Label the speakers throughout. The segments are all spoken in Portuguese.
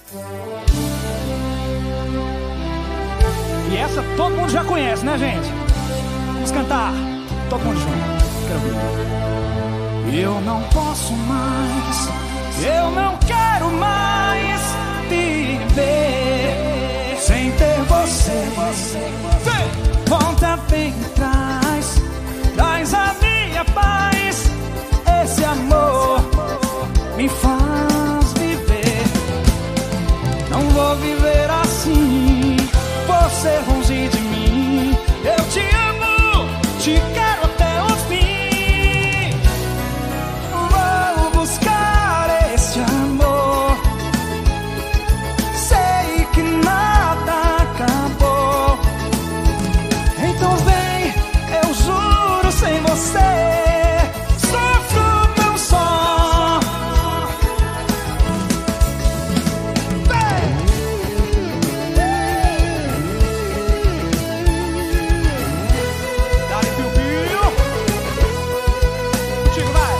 Speaker 1: E essa todo mundo já conhece, né, gente? Vamos cantar. Todo mundo junto. Quero ver. Eu não posso mais, eu não quero mais viver sem ter você. Volta bem atrás, traz a minha paz. Esse amor me faz viver. Não vou viver assim, você longe de mim. Eu te amo, te quero até o fim. Vou buscar esse amor. Sei que nada acabou. Então vem, eu juro, sem você sofro tão só. Dá-lhe piu-piu. Contigo, vai.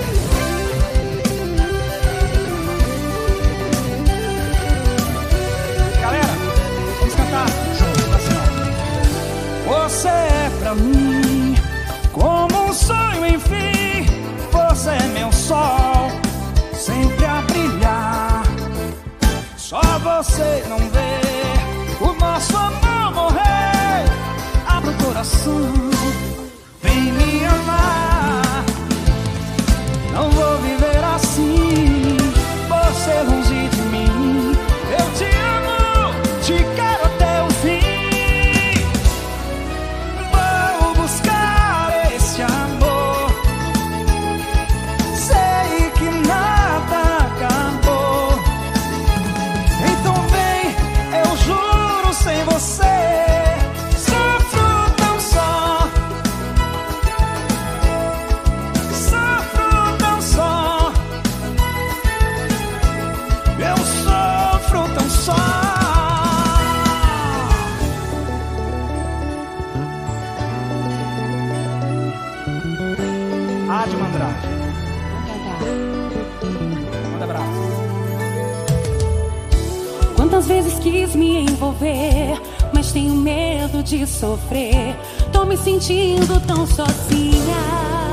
Speaker 1: Galera, vamos cantar juntos, assim, ó. Você é pra mim como um sonho, enfim. Você é meu sol, sempre a brilhar. Só você não vê o nosso amor morrer. Abre o coração, vem me amar. Não vou viver assim, você longe de mim. Eu te amo, te quero até o fim. Vou buscar esse amor. Sei que nada acabou. Então vem, eu juro, sem você sofro tão só. Sofro tão só. Eu sofro tão só. Adma Andrade. Manda abraço.
Speaker 2: Quantas vezes quis me envolver, mas tenho medo de sofrer. Tô me sentindo tão sozinha.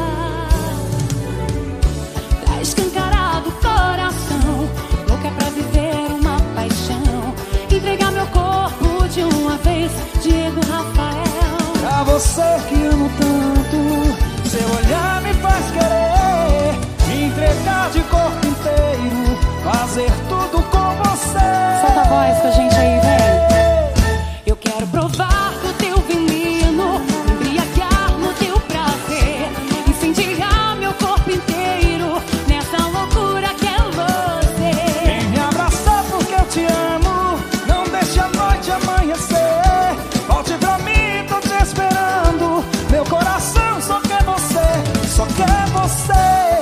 Speaker 2: Tá escancarado o coração, louca pra viver uma paixão. Entregar meu corpo de uma vez, Diego Rafael.
Speaker 1: Pra você que amo tanto, seu olhar me faz querer me entregar de corpo inteiro, fazer tudo com você.
Speaker 2: Solta a voz com a gente aí, vem. Eu quero provar do teu veneno, embriagar no teu prazer, incendiar meu corpo inteiro nessa loucura que é você.
Speaker 1: Vem me abraçar porque eu te amo, não deixe a noite amanhecer. Volte pra mim, tô te esperando. Meu coração só quer você, só quer você.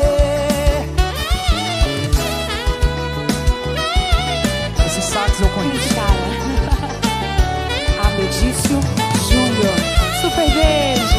Speaker 1: Esse sax eu conheço.
Speaker 2: Cara, Abedício Júnior, super beijo.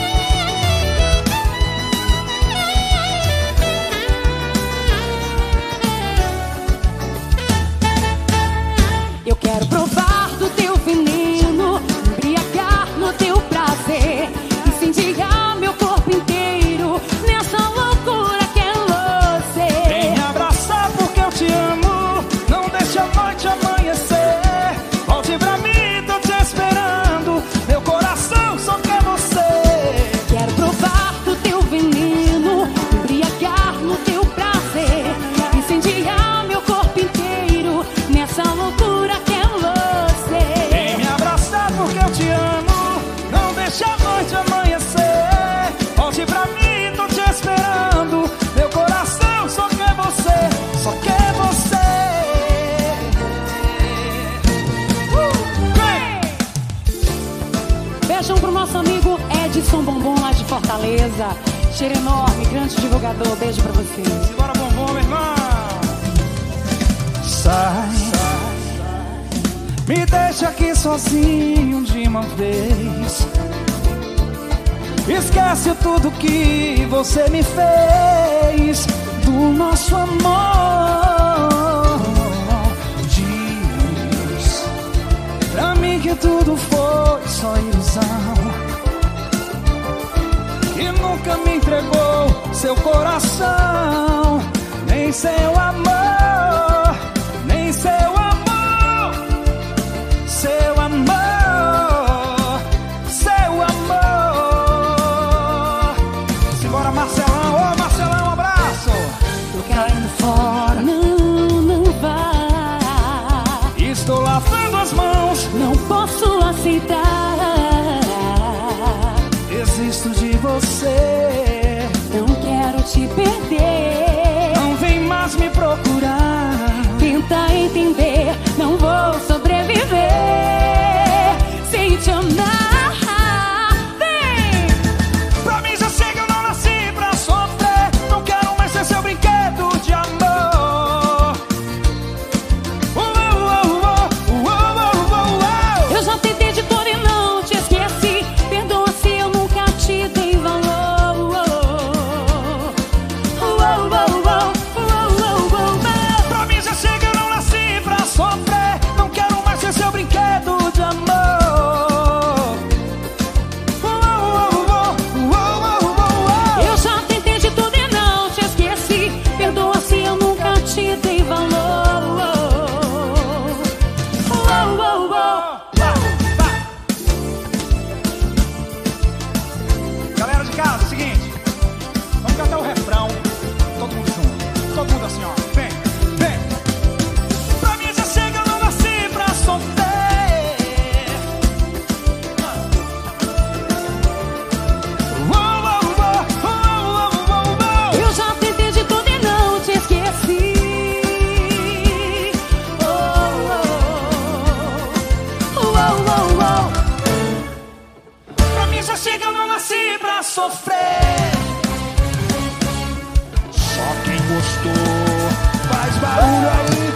Speaker 2: Eu quero provar do teu veneno, embriagar no teu prazer, incendiar meu corpo inteiro nessa loucura que é você.
Speaker 1: Vem me abraçar porque eu te amo, não deixe a noite amanhecer. Volte pra mim, tô te esperando. Meu coração só quer você.
Speaker 2: Quero provar do teu veneno, embriagar no teu prazer, incendiar meu corpo inteiro nessa loucura que é você.
Speaker 1: Vem me abraçar porque eu te amo, não deixe a noite amanhecer. Volte pra mim, tô te esperando. Meu coração só quer você, só quer você.
Speaker 2: Beijão pro nosso amigo Edson Bombom lá de Fortaleza. Cheiro enorme, grande divulgador. Beijo pra você.
Speaker 1: Simbora, bombom, meu irmão. Sai, me deixa aqui sozinho de uma vez. Esquece tudo que você me fez do nosso amor de que tudo foi só ilusão, que nunca me entregou seu coração, nem seu amor, nem seu amor, seu amor, seu amor. Simbora, Marcelão, ô Marcelão, um abraço.
Speaker 2: Tô caindo fora, não vai.
Speaker 1: Estou lavando as mãos,
Speaker 2: não posso aceitar.
Speaker 1: Desisto de você,
Speaker 2: não quero te perder.
Speaker 1: não vem mais me procurar.
Speaker 2: Tenta entender, não vou sobreviver sem te amar. Vem!
Speaker 1: Pra mim já chega, eu não nasci pra sofrer. Não quero mais ser seu brinquedo de amor.
Speaker 2: Eu já tentei de tudo e não te esqueci. Perdoa se eu nunca te dei valor.
Speaker 1: Pra mim já chega, eu não nasci pra sofrer. Não quero mais ser seu brinquedo de amor.
Speaker 2: Eu já tentei de tudo e não te esqueci. Perdoa se eu nunca te dei valor.
Speaker 1: Galera de casa, é o seguinte, vamos cantar o refrão. Todo mundo junto, todo mundo assim, ó. Vem, vem. Pra mim já chega, eu não nasci pra sofrer.
Speaker 2: Eu já tentei de tudo e não te esqueci.
Speaker 1: Pra mim já chega, eu não nasci pra sofrer. Só quem gostou faz barulho aí.